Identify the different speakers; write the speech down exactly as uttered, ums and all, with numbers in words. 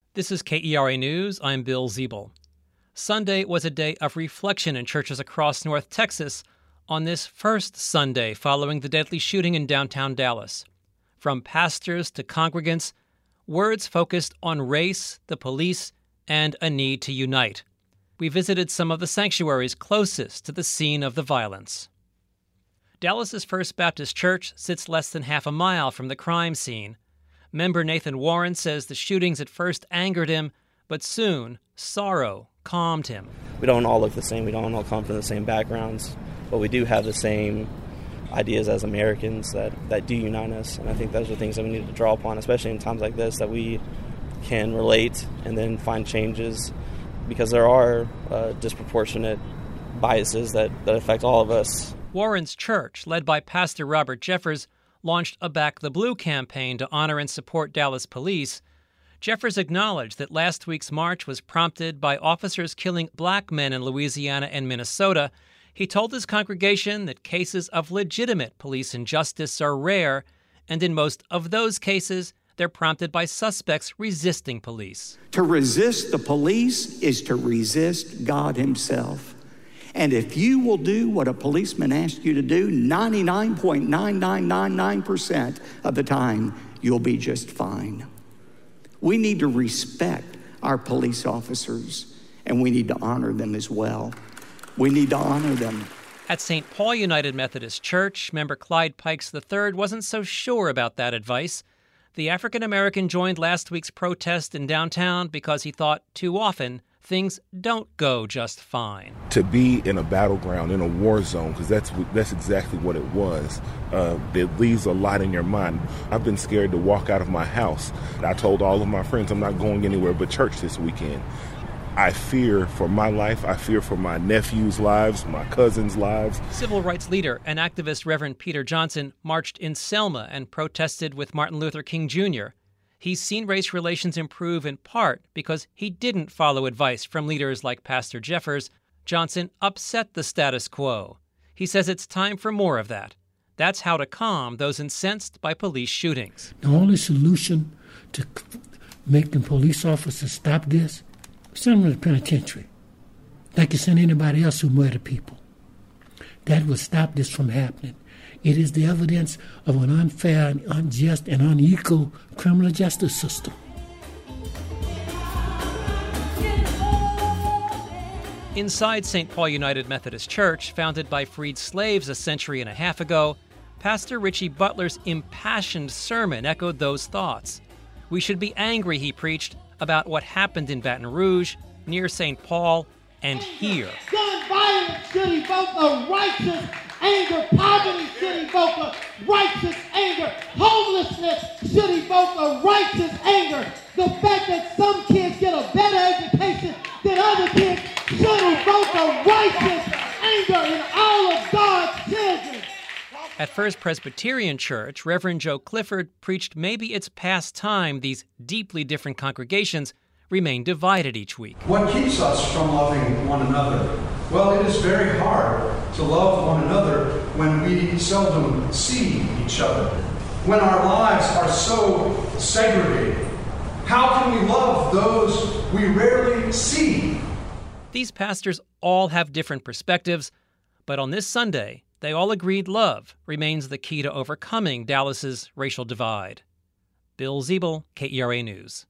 Speaker 1: This is K E R A News. I'm Bill Ziebel. Sunday was a day of reflection in churches across North Texas on this first Sunday following the deadly shooting in downtown Dallas. From pastors to congregants, words focused on race, the police, and a need to unite. We visited some of the sanctuaries closest to the scene of the violence. Dallas's First Baptist Church sits less than half a mile from the crime scene. Member Nathan Warren says the shootings at first angered him, but soon sorrow calmed him.
Speaker 2: We don't all look the same. We don't all come from the same backgrounds, but we do have the same ideas as Americans that, that do unite us. And I think those are things that we need to draw upon, especially in times like this, that we can relate and then find changes, because there are uh, disproportionate biases that, that affect all of us.
Speaker 1: Warren's church, led by Pastor Robert Jeffers, launched a Back the Blue campaign to honor and support Dallas police. Jeffers acknowledged that last week's march was prompted by officers killing black men in Louisiana and Minnesota. He told his congregation that cases of legitimate police injustice are rare, and in most of those cases, they're prompted by suspects resisting police.
Speaker 3: To resist the police is to resist God himself. And if you will do what a policeman asks you to do, ninety-nine point nine nine nine nine percent of the time, you'll be just fine. We need to respect our police officers, and we need to honor them as well. We need to honor them.
Speaker 1: At Saint Paul United Methodist Church, member Clyde Pikes the third wasn't so sure about that advice. The African-American joined last week's protest in downtown because he thought too often things don't go just fine.
Speaker 4: To be in a battleground, in a war zone, because that's that's exactly what it was, uh, it leaves a lot in your mind. I've been scared to walk out of my house. I told all of my friends I'm not going anywhere but church this weekend. I fear for my life. I fear for my nephews' lives, my cousins' lives.
Speaker 1: Civil rights leader and activist Reverend Peter Johnson marched in Selma and protested with Martin Luther King Junior He's seen race relations improve in part because he didn't follow advice from leaders like Pastor Jeffers. Johnson upset the status quo. He says it's time for more of that. That's how to calm those incensed by police shootings.
Speaker 5: The only solution to making police officers stop this, send them to the penitentiary. Like you send anybody else who murdered people. That will stop this from happening. It is the evidence of an unfair and unjust and unequal criminal justice system.
Speaker 1: Inside Saint Paul United Methodist Church, founded by freed slaves a century and a half ago, Pastor Richie Butler's impassioned sermon echoed those thoughts. We should be angry, he preached, about what happened in Baton Rouge, near Saint Paul, and here.
Speaker 6: Gun violence should evoke a righteous anger. Poverty should evoke a righteous anger. Homelessness should evoke a righteous anger. The fact that some kids get a better education than other kids should evoke a righteous anger in all of God's children.
Speaker 1: At First Presbyterian Church, Reverend Joe Clifford preached maybe it's past time these deeply different congregations remain divided each week.
Speaker 7: What keeps us from loving one another? Well, it is very hard to love one another when we seldom see each other, when our lives are so segregated. How can we love those we rarely see?
Speaker 1: These pastors all have different perspectives, but on this Sunday, they all agreed love remains the key to overcoming Dallas's racial divide. Bill Ziebel, K E R A News.